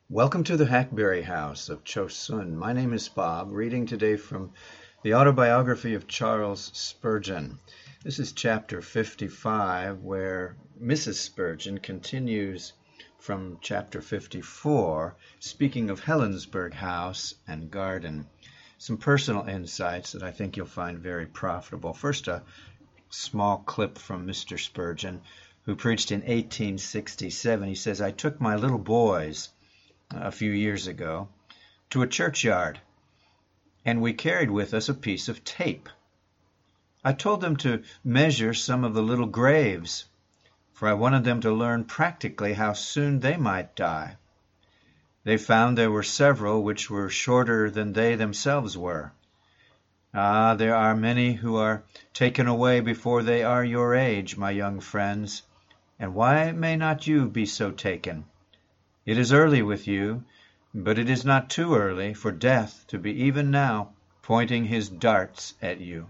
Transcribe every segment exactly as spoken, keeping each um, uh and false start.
Welcome to the Hackberry House of Chosun. My name is Bob, reading today from the autobiography of Charles Spurgeon. This is chapter fifty-five, where Missus Spurgeon continues from chapter fifty-four, speaking of Helensburgh House and Garden. Some personal insights that I think you'll find very profitable. First, a small clip from Mister Spurgeon, who preached in eighteen sixty-seven. He says, "I took my little boys a few years ago to a churchyard, and we carried with us a piece of tape. I told them to measure some of the little graves, for I wanted them to learn practically how soon they might die. They found there were several which were shorter than they themselves were. Ah, there are many who are taken away before they are your age, my young friends, and why may not you be so taken? It is early with you, but it is not too early for death to be even now pointing his darts at you."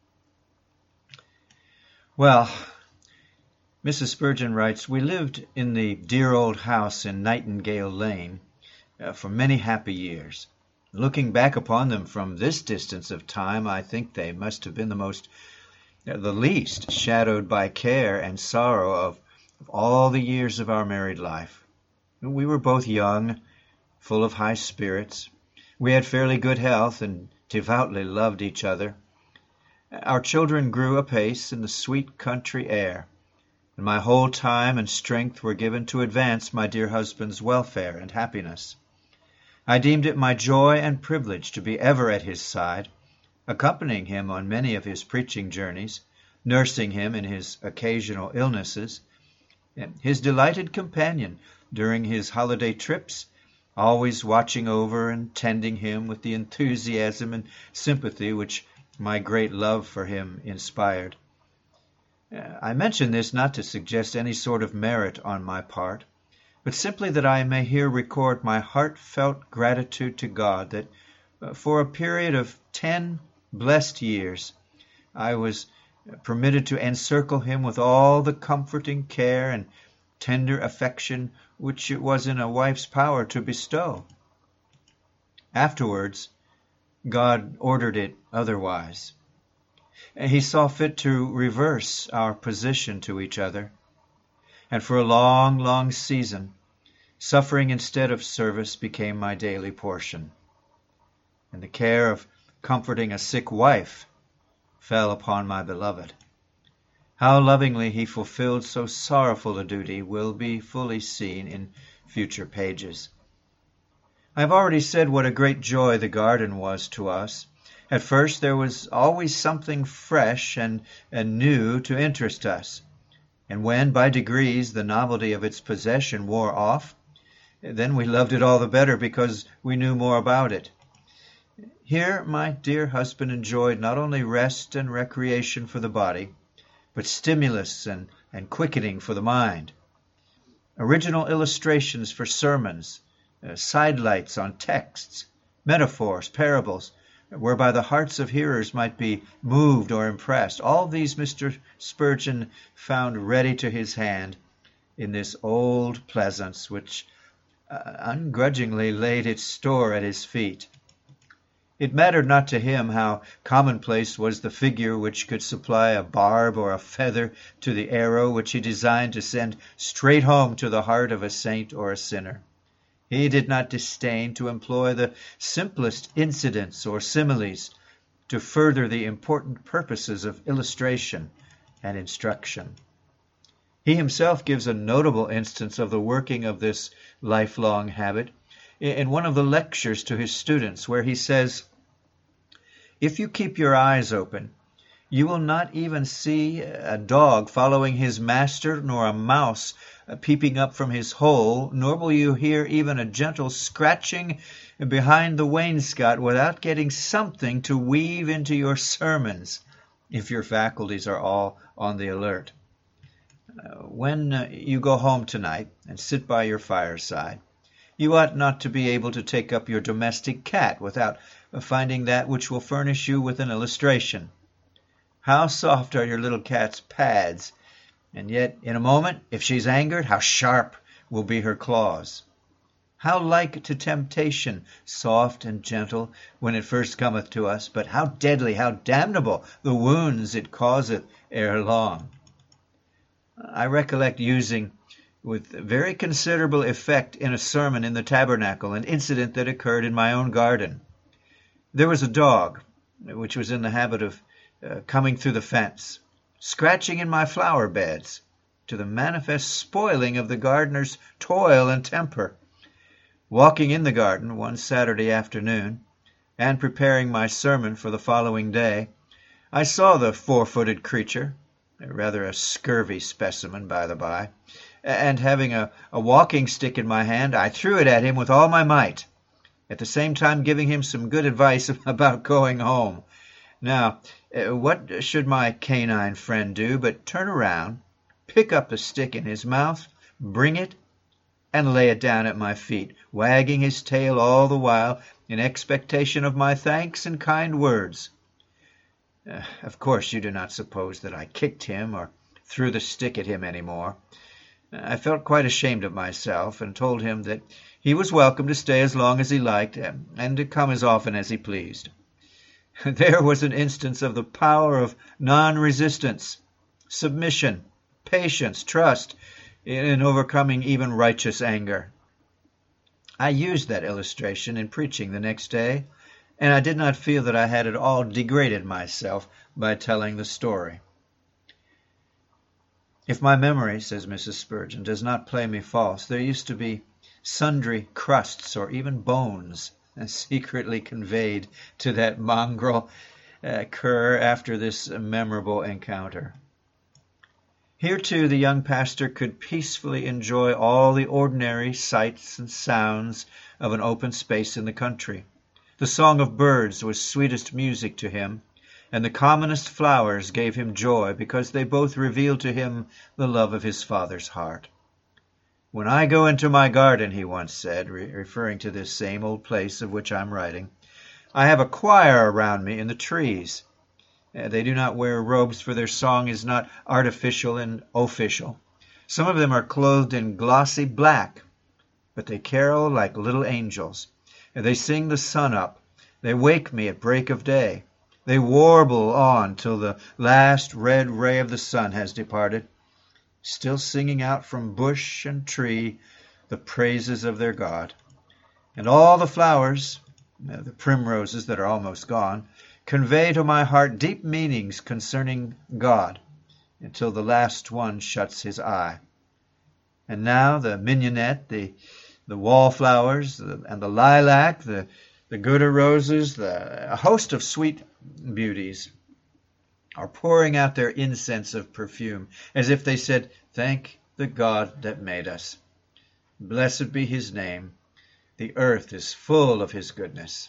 Well, Missus Spurgeon writes, "We lived in the dear old house in Nightingale Lane uh, for many happy years. Looking back upon them from this distance of time, I think they must have been the most, uh, the least shadowed by care and sorrow of, of all the years of our married life. We were both young, full of high spirits. We had fairly good health and devoutly loved each other. Our children grew apace in the sweet country air, and my whole time and strength were given to advance my dear husband's welfare and happiness. I deemed it my joy and privilege to be ever at his side, accompanying him on many of his preaching journeys, nursing him in his occasional illnesses, and his delighted companion during his holiday trips, always watching over and tending him with the enthusiasm and sympathy which my great love for him inspired. I mention this not to suggest any sort of merit on my part, but simply that I may here record my heartfelt gratitude to God that uh, for a period of ten blessed years I was permitted to encircle him with all the comforting care and tender affection which it was in a wife's power to bestow. Afterwards, God ordered it otherwise. He saw fit to reverse our position to each other, and for a long, long season, suffering instead of service became my daily portion, and the care of comforting a sick wife fell upon my beloved. How lovingly he fulfilled so sorrowful a duty will be fully seen in future pages. I have already said what a great joy the garden was to us. At first there was always something fresh and, and new to interest us, and when by degrees the novelty of its possession wore off, then we loved it all the better because we knew more about it. Here my dear husband enjoyed not only rest and recreation for the body, but stimulus and, and quickening for the mind. Original illustrations for sermons, uh, sidelights on texts, metaphors, parables, whereby the hearts of hearers might be moved or impressed. All these Mister Spurgeon found ready to his hand in this old pleasance which uh, ungrudgingly laid its store at his feet. It mattered not to him how commonplace was the figure which could supply a barb or a feather to the arrow which he designed to send straight home to the heart of a saint or a sinner. He did not disdain to employ the simplest incidents or similes to further the important purposes of illustration and instruction. He himself gives a notable instance of the working of this lifelong habit in one of the lectures to his students, where he says, "If you keep your eyes open, you will not even see a dog following his master, nor a mouse peeping up from his hole, nor will you hear even a gentle scratching behind the wainscot without getting something to weave into your sermons, if your faculties are all on the alert. Uh, when uh, you go home tonight and sit by your fireside, you ought not to be able to take up your domestic cat without finding that which will furnish you with an illustration. How soft are your little cat's pads, and yet in a moment, if she's angered, how sharp will be her claws. How like to temptation, soft and gentle, when it first cometh to us, but how deadly, how damnable the wounds it causeth ere long. I recollect using with very considerable effect in a sermon in the tabernacle an incident that occurred in my own garden. There was a dog which was in the habit of uh, coming through the fence, scratching in my flower beds, to the manifest spoiling of the gardener's toil and temper. Walking in the garden one Saturday afternoon, and preparing my sermon for the following day, I saw the four-footed creature, rather a scurvy specimen by the by, and having a, a walking stick in my hand, I threw it at him with all my might, at the same time giving him some good advice about going home. Now, what should my canine friend do but turn around, pick up the stick in his mouth, bring it, and lay it down at my feet, wagging his tail all the while in expectation of my thanks and kind words. Uh, of course, you do not suppose that I kicked him or threw the stick at him any more. I felt quite ashamed of myself, and told him that he was welcome to stay as long as he liked, and to come as often as he pleased. There was an instance of the power of non-resistance, submission, patience, trust, in overcoming even righteous anger. I used that illustration in preaching the next day, and I did not feel that I had at all degraded myself by telling the story. If my memory, says Missus Spurgeon, does not play me false, there used to be sundry crusts or even bones secretly conveyed to that mongrel uh, cur after this memorable encounter. Here, too, the young pastor could peacefully enjoy all the ordinary sights and sounds of an open space in the country. The song of birds was sweetest music to him, and the commonest flowers gave him joy, because they both revealed to him the love of his Father's heart. When I go into my garden, he once said, re- referring to this same old place of which I'm writing, I have a choir around me in the trees. Uh, they do not wear robes, for their song is not artificial and official. Some of them are clothed in glossy black, but they carol like little angels. And they sing the sun up. They wake me at break of day. They warble on till the last red ray of the sun has departed, still singing out from bush and tree the praises of their God. And all the flowers, the primroses that are almost gone, convey to my heart deep meanings concerning God, until the last one shuts his eye. And now the mignonette, the the wallflowers, the, and the lilac, the the Gouda roses, the, a host of sweet beauties are pouring out their incense of perfume, as if they said, "Thank the God that made us. Blessed be his name. The earth is full of his goodness."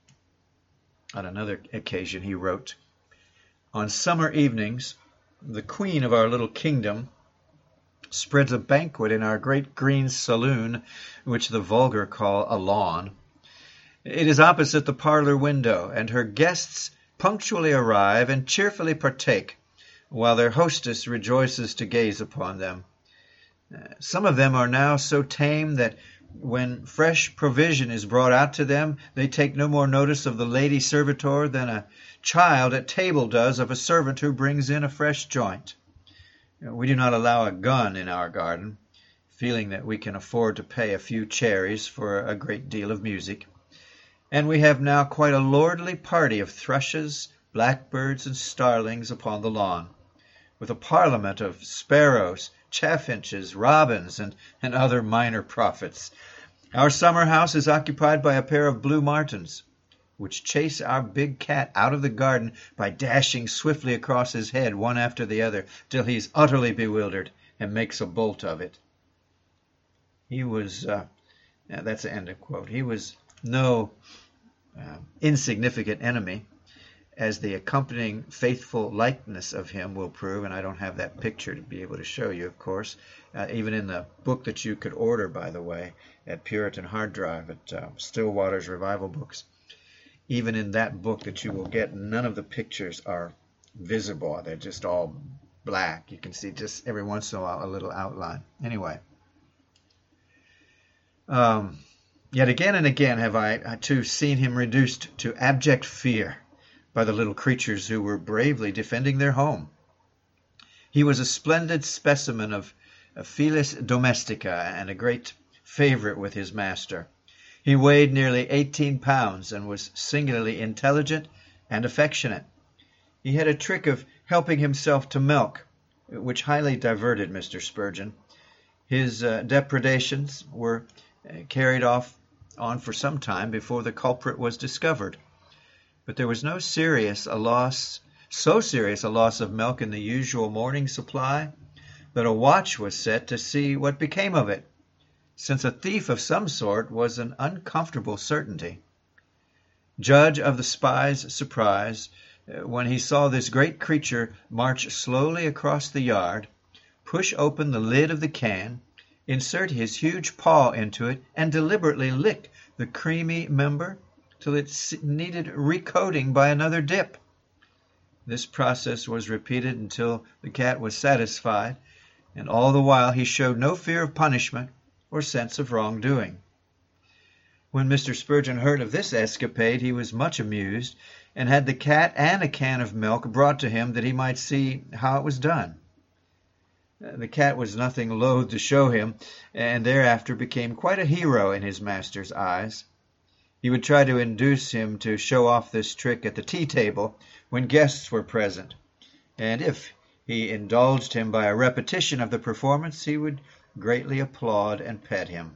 On another occasion he wrote, "On summer evenings, the queen of our little kingdom spreads a banquet in our great green saloon, which the vulgar call a lawn. It is opposite the parlor window, and her guests punctually arrive and cheerfully partake, while their hostess rejoices to gaze upon them. Some of them are now so tame that when fresh provision is brought out to them, they take no more notice of the lady servitor than a child at table does of a servant who brings in a fresh joint. We do not allow a gun in our garden, feeling that we can afford to pay a few cherries for a great deal of music. And we have now quite a lordly party of thrushes, blackbirds, and starlings upon the lawn, with a parliament of sparrows, chaffinches, robins, and, and other minor prophets. Our summer house is occupied by a pair of blue martins, which chase our big cat out of the garden by dashing swiftly across his head one after the other, till he's utterly bewildered and makes a bolt of it. He was, uh, yeah, that's the end of quote. He was no uh, insignificant enemy, as the accompanying faithful likeness of him will prove, and I don't have that picture to be able to show you, of course, uh, even in the book that you could order, by the way, at Puritan Hard Drive at uh, Stillwater's Revival Books. Even in that book that you will get, none of the pictures are visible. They're just all black. You can see just every once in a while a little outline. Anyway, um, Yet again and again have I, too, seen him reduced to abject fear by the little creatures who were bravely defending their home. He was a splendid specimen of Felis domestica and a great favorite with his master. He weighed nearly eighteen pounds and was singularly intelligent and affectionate. He had a trick of helping himself to milk, which highly diverted Mister Spurgeon. His uh, depredations were uh, carried off on for some time before the culprit was discovered. But there was no serious a loss, so serious a loss of milk in the usual morning supply that a watch was set to see what became of it, since a thief of some sort was an uncomfortable certainty. Judge of the spy's surprise when he saw this great creature march slowly across the yard, push open the lid of the can, insert his huge paw into it, and deliberately lick the creamy member till it needed recoating by another dip. This process was repeated until the cat was satisfied, and all the while he showed no fear of punishment or sense of wrongdoing. When Mister Spurgeon heard of this escapade, he was much amused, and had the cat and a can of milk brought to him that he might see how it was done. The cat was nothing loath to show him, and thereafter became quite a hero in his master's eyes. He would try to induce him to show off this trick at the tea-table when guests were present, and if he indulged him by a repetition of the performance, he would greatly applaud and pet him.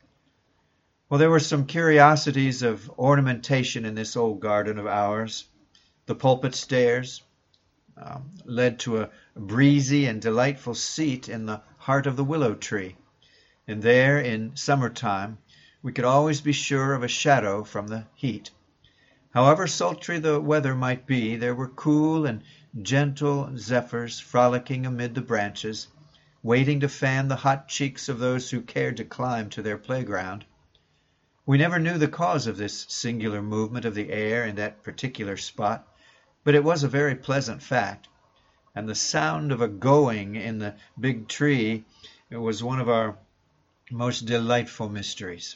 Well, there were some curiosities of ornamentation in this old garden of ours. The pulpit stairs um, led to a breezy and delightful seat in the heart of the willow tree, and there, in summer-time, we could always be sure of a shadow from the heat. However sultry the weather might be, there were cool and gentle zephyrs frolicking amid the branches, waiting to fan the hot cheeks of those who cared to climb to their playground. We never knew the cause of this singular movement of the air in that particular spot, but it was a very pleasant fact, and the sound of a going in the big tree was one of our most delightful mysteries.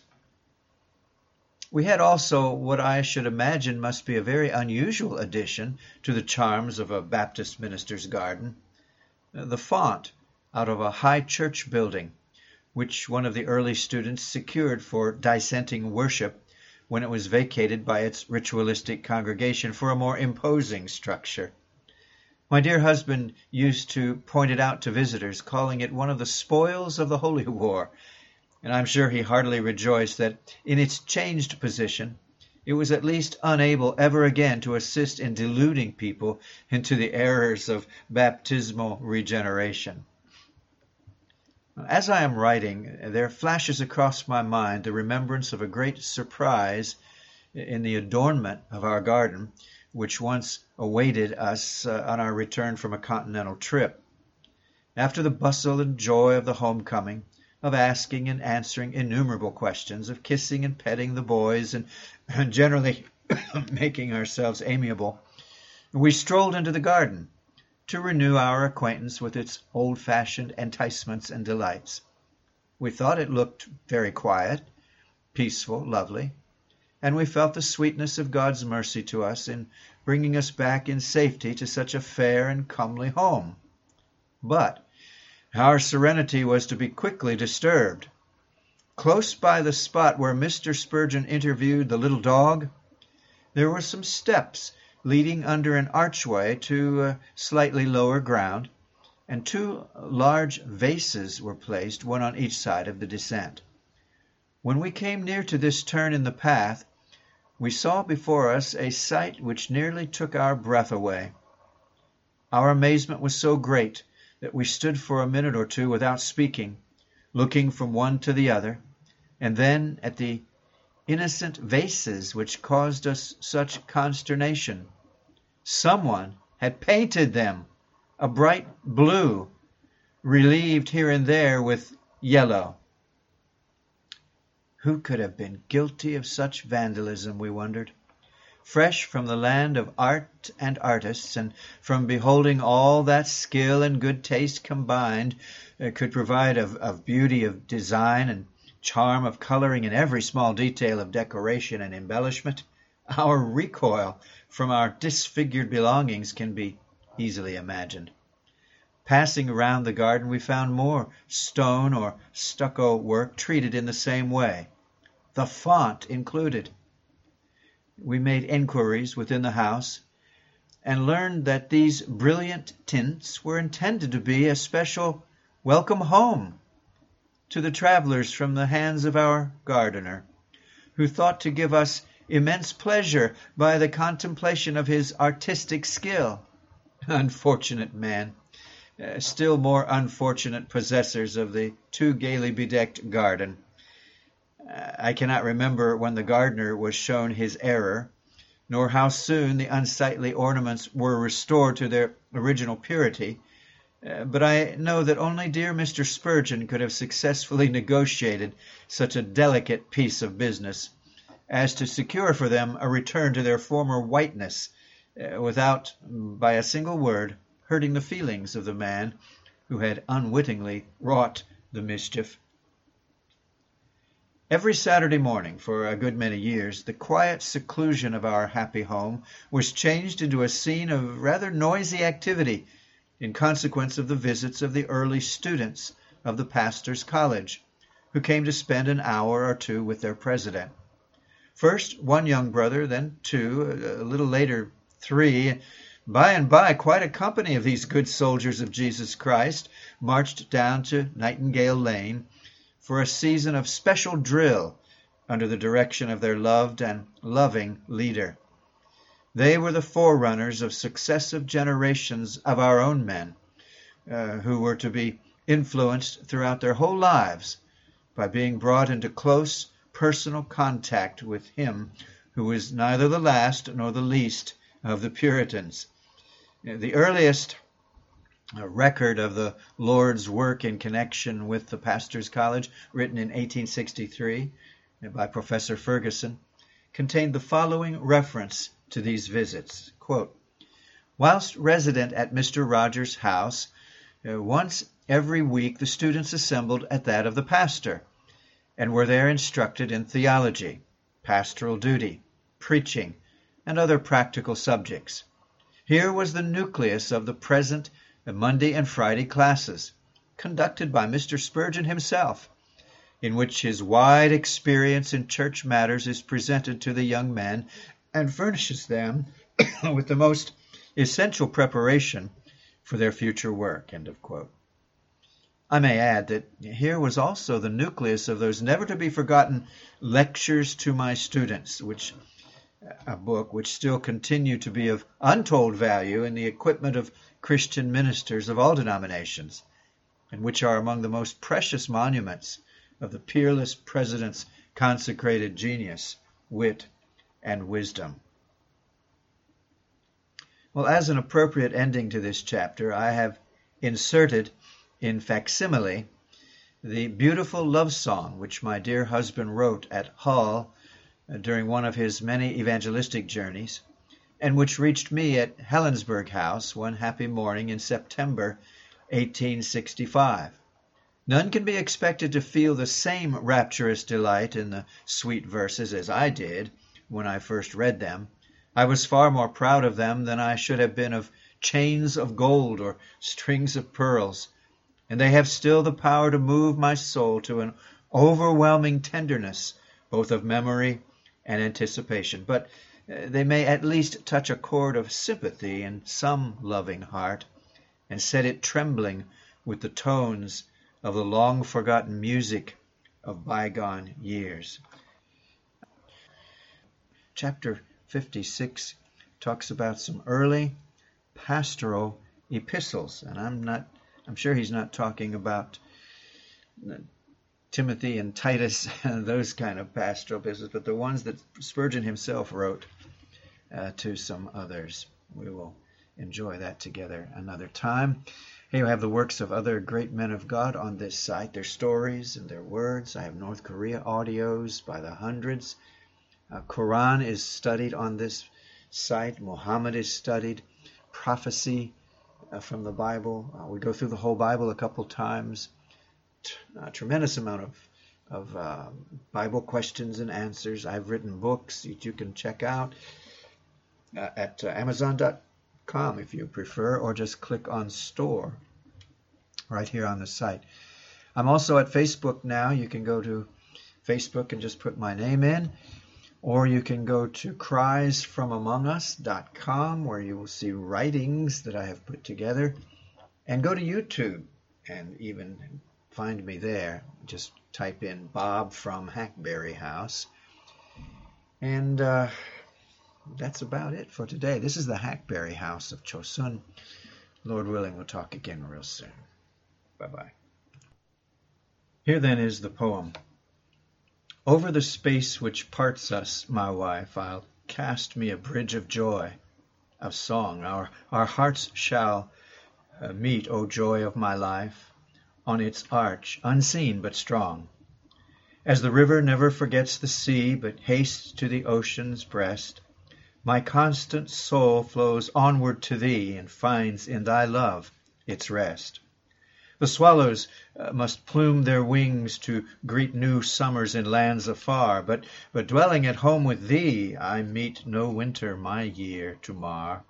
We had also what I should imagine must be a very unusual addition to the charms of a Baptist minister's garden, the font out of a high church building, which one of the early students secured for dissenting worship when it was vacated by its ritualistic congregation for a more imposing structure. My dear husband used to point it out to visitors, calling it one of the spoils of the Holy War, and I'm sure he heartily rejoiced that in its changed position it was at least unable ever again to assist in deluding people into the errors of baptismal regeneration. As I am writing, there flashes across my mind the remembrance of a great surprise in the adornment of our garden, which once awaited us uh, on our return from a continental trip. After the bustle and joy of the homecoming, of asking and answering innumerable questions, of kissing and petting the boys, and, and generally making ourselves amiable, we strolled into the garden to renew our acquaintance with its old-fashioned enticements and delights. We thought it looked very quiet, peaceful, lovely, and we felt the sweetness of God's mercy to us in bringing us back in safety to such a fair and comely home. But our serenity was to be quickly disturbed. Close by the spot where Mister Spurgeon interviewed the little dog, there were some steps leading under an archway to uh, slightly lower ground, and two large vases were placed, one on each side of the descent. When we came near to this turn in the path, we saw before us a sight which nearly took our breath away. Our amazement was so great that we stood for a minute or two without speaking, looking from one to the other, and then at the innocent vases which caused us such consternation. Someone had painted them a bright blue, relieved here and there with yellow. Who could have been guilty of such vandalism, we wondered? Fresh from the land of art and artists, and from beholding all that skill and good taste combined uh, could provide of, of beauty of design and charm of coloring in every small detail of decoration and embellishment, our recoil from our disfigured belongings can be easily imagined. Passing around the garden, we found more stone or stucco work treated in the same way, the font included. We made enquiries within the house and learned that these brilliant tints were intended to be a special welcome home to the travelers from the hands of our gardener, who thought to give us immense pleasure by the contemplation of his artistic skill. Unfortunate man! Uh, still more unfortunate possessors of the too gaily bedecked garden. Uh, I cannot remember when the gardener was shown his error, nor how soon the unsightly ornaments were restored to their original purity, uh, but I know that only dear Mister Spurgeon could have successfully negotiated such a delicate piece of business as to secure for them a return to their former whiteness, uh, without, by a single word, hurting the feelings of the man who had unwittingly wrought the mischief. Every Saturday morning for a good many years, the quiet seclusion of our happy home was changed into a scene of rather noisy activity in consequence of the visits of the early students of the pastor's college, who came to spend an hour or two with their president. First one young brother, then two, a little later three. By and by, quite a company of these good soldiers of Jesus Christ marched down to Nightingale Lane for a season of special drill under the direction of their loved and loving leader. They were the forerunners of successive generations of our own men, uh, who were to be influenced throughout their whole lives by being brought into close personal contact with him who was neither the last nor the least of the Puritans. The earliest record of the Lord's work in connection with the pastor's college, written in eighteen sixty-three by Professor Ferguson, contained the following reference to these visits. Quote, "Whilst resident at Mister Rogers' house, uh, once every week the students assembled at that of the pastor, and were there instructed in theology, pastoral duty, preaching, and other practical subjects. Here was the nucleus of the present Monday and Friday classes, conducted by Mister Spurgeon himself, in which his wide experience in church matters is presented to the young men and furnishes them with the most essential preparation for their future work." End of quote. I may add that here was also the nucleus of those never-to-be-forgotten Lectures to My Students, which a book which still continue to be of untold value in the equipment of Christian ministers of all denominations, and which are among the most precious monuments of the peerless president's consecrated genius, wit, and wisdom. Well, as an appropriate ending to this chapter, I have inserted in facsimile the beautiful love song which my dear husband wrote at Hull during one of his many evangelistic journeys, and which reached me at Helensburgh House one happy morning in September eighteen sixty-five. None can be expected to feel the same rapturous delight in the sweet verses as I did when I first read them. I was far more proud of them than I should have been of chains of gold or strings of pearls, and they have still the power to move my soul to an overwhelming tenderness, both of memory and anticipation. But they may at least touch a chord of sympathy in some loving heart, and set it trembling with the tones of the long-forgotten music of bygone years. Chapter fifty-six talks about some early pastoral epistles, and I'm not I'm sure he's not talking about Timothy and Titus and those kind of pastoral epistles, but the ones that Spurgeon himself wrote uh, to some others. We will enjoy that together another time. Here we have the works of other great men of God on this site, their stories and their words. I have North Korea audios by the hundreds. Uh, Quran is studied on this site. Muhammad is studied. Prophecy uh, from the Bible. Uh, we go through the whole Bible a couple times. T- a tremendous amount of of uh, Bible questions and answers. I've written books that you can check out uh, at uh, amazon dot com if you prefer, or just click on store right here on the site. I'm also at Facebook now. You can go to Facebook and just put my name in, or you can go to cries from among us dot com, where you will see writings that I have put together, and go to YouTube and even find me there. Just type in Bob from Hackberry House. And uh, that's about it for today. This is the Hackberry House of Chosun. Lord willing, we'll talk again real soon. Bye-bye. Here then is the poem. Over the space which parts us, my wife, I'll cast me a bridge of joy, of song. Our, our hearts shall uh, meet, O joy of my life, on its arch, unseen but strong. As the river never forgets the sea, but hastes to the ocean's breast, my constant soul flows onward to thee, and finds in thy love its rest. The swallows uh, must plume their wings to greet new summers in lands afar, but, but dwelling at home with thee, I meet no winter my year to mar.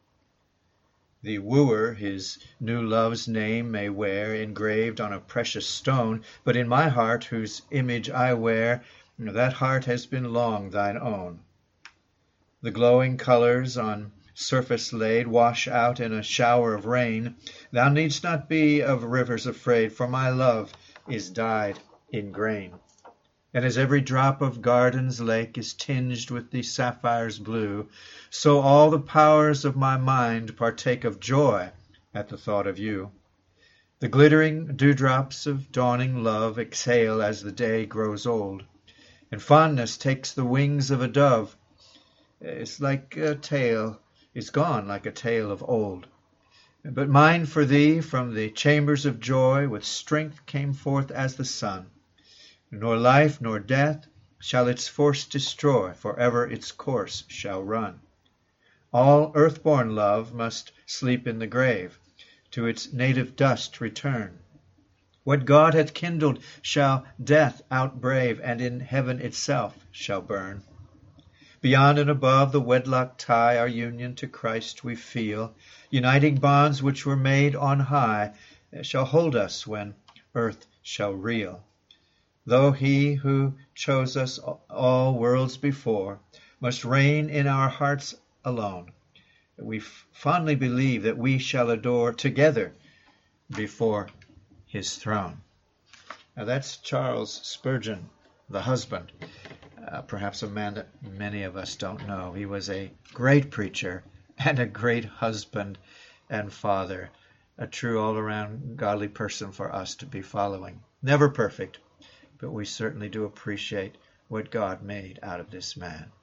The wooer his new love's name may wear engraved on a precious stone, but in my heart, whose image I wear, that heart has been long thine own. The glowing colours on surface laid wash out in a shower of rain. Thou needst not be of rivers afraid, for my love is dyed in grain. And as every drop of garden's lake is tinged with the sapphire's blue, so all the powers of my mind partake of joy at the thought of you. The glittering dewdrops of dawning love exhale as the day grows old, and fondness takes the wings of a dove. It's like a tale is gone like a tale of old. But mine for thee from the chambers of joy with strength came forth as the sun. Nor life nor death shall its force destroy, for ever its course shall run. All earth-born love must sleep in the grave, to its native dust return. What God hath kindled shall death outbrave, and in heaven itself shall burn. Beyond and above the wedlock tie, our union to Christ we feel. Uniting bonds which were made on high shall hold us when earth shall reel. Though he who chose us all worlds before must reign in our hearts alone, we fondly believe that we shall adore together before his throne. Now that's Charles Spurgeon, the husband. Uh, perhaps a man that many of us don't know. He was a great preacher and a great husband and father, a true all-around godly person for us to be following. Never perfect, but we certainly do appreciate what God made out of this man.